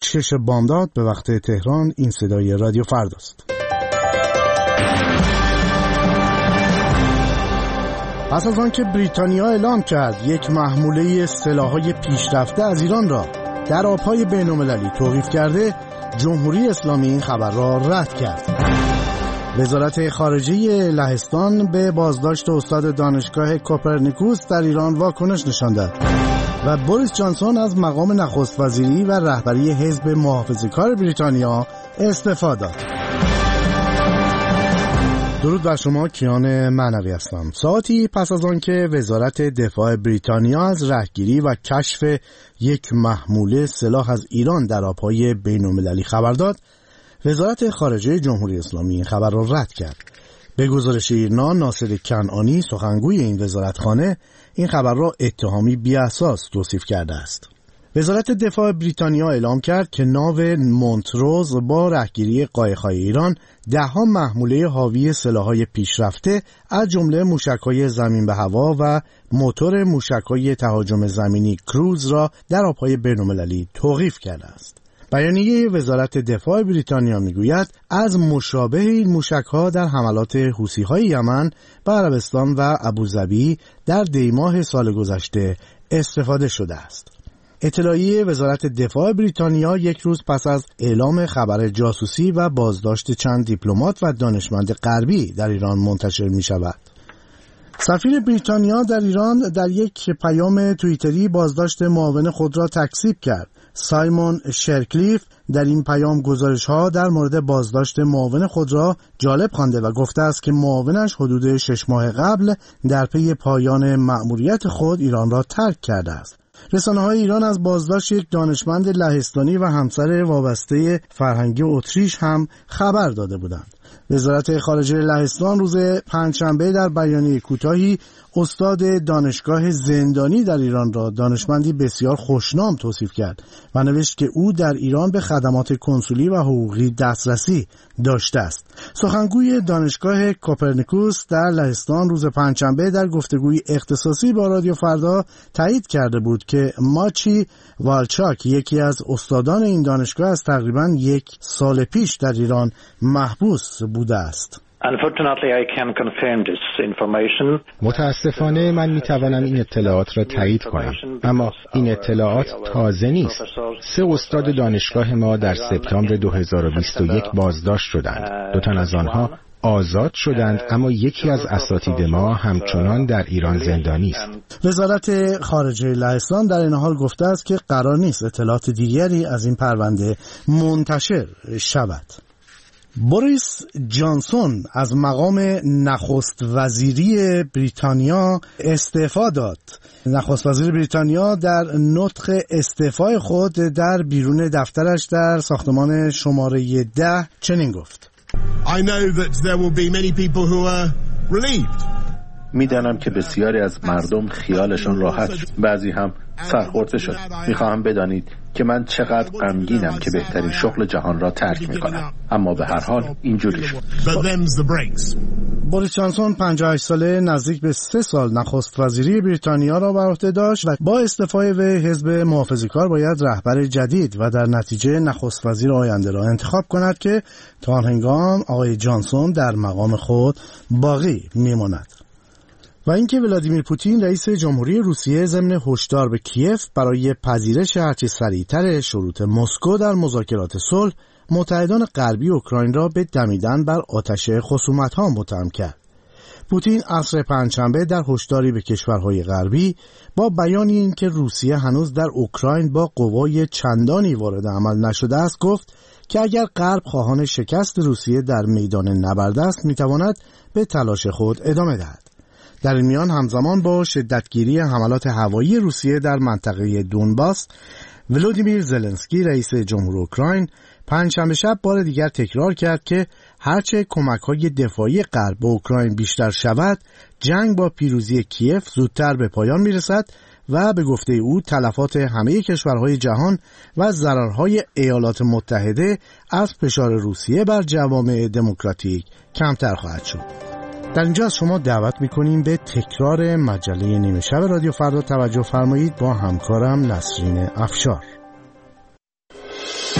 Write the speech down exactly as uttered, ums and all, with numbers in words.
شش بامداد به وقت تهران. این صدای رادیو فرداست. پس از آن که بریتانیا اعلام کرد یک محموله سلاح‌های پیشرفته از ایران را در آب‌های بین‌المللی توقیف کرده، جمهوری اسلامی این خبر را رد کرد. وزارت خارجه لهستان به بازداشت استاد دانشگاه کوپرنیکوس در ایران واکنش نشان داد و بوریس جانسون از مقام نخست وزیری و رهبری حزب محافظه‌کار بریتانیا استعفا داد. درود بر شما، کیان معنوی هستم. ساعتی پس از آن که وزارت دفاع بریتانیا از رهگیری و کشف یک محموله سلاح از ایران در آب‌های بین‌المللی خبر داد، وزارت خارجه جمهوری اسلامی این خبر را رد کرد. به گزارش ایرنا، ناصر کنعانی سخنگوی این وزارتخانه این خبر را اتهامی بی‌اساس توصیف کرده است. وزارت دفاع بریتانیا اعلام کرد که ناو مونتروز با رهگیری قایق‌های ایران ده‌ها محموله حاوی سلاح‌های پیشرفته از جمله موشک‌های زمین به هوا و موتور موشک‌های تهاجم زمینی کروز را در آب‌های بین‌المللی توقیف کرده است. بیانیه وزارت دفاع بریتانیا میگوید از مشابه این موشک‌ها در حملات حوثی‌های یمن و عربستان و ابوظبی در دیماه سال گذشته استفاده شده است. اطلاعیه وزارت دفاع بریتانیا یک روز پس از اعلام خبر جاسوسی و بازداشت چند دیپلمات و دانشمند غربی در ایران منتشر می شود. سفیر بریتانیا در ایران در یک پیام توییتری بازداشت معاون خود را تکذیب کرد. سایمون شرکلیف در این پیام گزارش‌ها در مورد بازداشت معاون خود را جالب خوانده و گفته است که معاونش حدود شش ماه قبل در پی پایان مأموریت خود ایران را ترک کرده است. رسانه‌های ایران از بازداشت یک دانشمند لهستانی و همسر وابسته فرهنگی اتریش هم خبر داده بودند. وزارت خارجه لهستان روز پنجشنبه در بیانیه کوتاهی استاد دانشگاه زندانی در ایران را دانشمندی بسیار خوشنام توصیف کرد و نوشت که او در ایران به خدمات کنسولی و حقوقی دسترسی داشته است. سخنگوی دانشگاه کوپرنیکوس در لهستان روز پنجشنبه در گفتگوی اختصاصی با رادیو فردا تایید کرده بود که ماچی والچاک، یکی از استادان این دانشگاه، از تقریباً یک سال پیش در ایران محبوس بوده است. Unfortunately, I can confirm this information. متاسفانه من میتوانم این اطلاعات را تایید کنم، اما این اطلاعات تازه نیست. سه استاد دانشگاه ما در سپتامبر دو هزار و بیست و یک بازداشت شدند. دو تن از آنها آزاد شدند، اما یکی از اساتید ما همچنان در ایران زندانی است. وزارت خارجه لهستان در این حال گفته است که قرار نیست اطلاعات دیگری از این پرونده منتشر شود. بوریس جانسون از مقام نخست وزیری بریتانیا استعفا داد. نخست وزیر بریتانیا در نطق استعفای خود در بیرون دفترش در ساختمان شماره ده چنین گفت: I know that there will be many people who are relieved. میدانم که بسیاری از مردم خیالشان راحت شد، بعضی هم سرخورده شد. میخواهم بدانید که من چقدر غمگینم که بهترین شغل جهان را ترک میکنم، اما به هر حال اینجوری شد. بوریس جانسون پنجاه و هشت ساله نزدیک به سه سال نخست وزیری بریتانیا را بر عهده داشت و با استعفای وی حزب محافظه‌کار باید رهبر جدید و در نتیجه نخست وزیر آینده را انتخاب کند که تا آن هنگام آقای جانسون در مقام خود باقی میماند. و اینکه ولادیمیر پوتین رئیس جمهوری روسیه ضمن هشدار به کیف برای پذیرش هرچه سریعتر شروط مسکو در مذاکرات صلح، متحدان غربی اوکراین را به دمیدن بر آتش خصومت‌ها متهم کرد. پوتین عصر پنجشنبه در هشداری به کشورهای غربی با بیان این که روسیه هنوز در اوکراین با قوای چندانی وارد عمل نشده است گفت که اگر غرب خواهان شکست روسیه در میدان نبرد است میتواند به تلاش خود ادامه دهد. در این میان همزمان با شدتگیری حملات هوایی روسیه در منطقه دونباس، ولودیمیر زلنسکی رئیس جمهور اوکراین پنجشنبه شب بار دیگر تکرار کرد که هرچه کمک‌های دفاعی غرب به اوکراین بیشتر شود، جنگ با پیروزی کیف زودتر به پایان میرسد و به گفته او تلفات همه کشورهای جهان و ضررهای ایالات متحده از فشار روسیه بر جوامع دموکراتیک کمتر خواهد شد. در اینجا از شما دعوت میکنیم به تکرار مجله نیمه شب رادیو فردا توجه فرمایید با همکارم نسرین افشار.